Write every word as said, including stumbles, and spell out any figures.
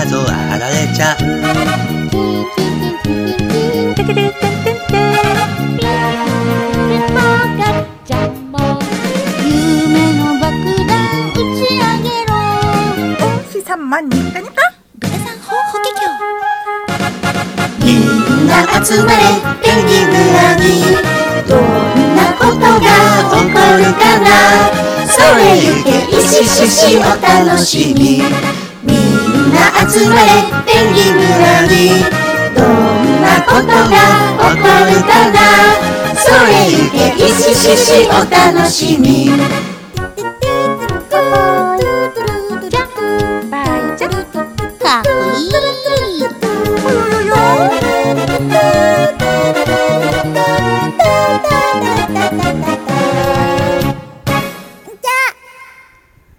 ぞあられちゃう。 夢の爆弾打ち上げろ。 お日様にニタニタ。 豚さんほ法華経。 みんな集まれペンギン村に。どんなことが起こるかな。それゆけイシシシお楽しみ。みんな集まれペンギン村に。どんなことが起こるかな。それゆけイシシシお楽しみ。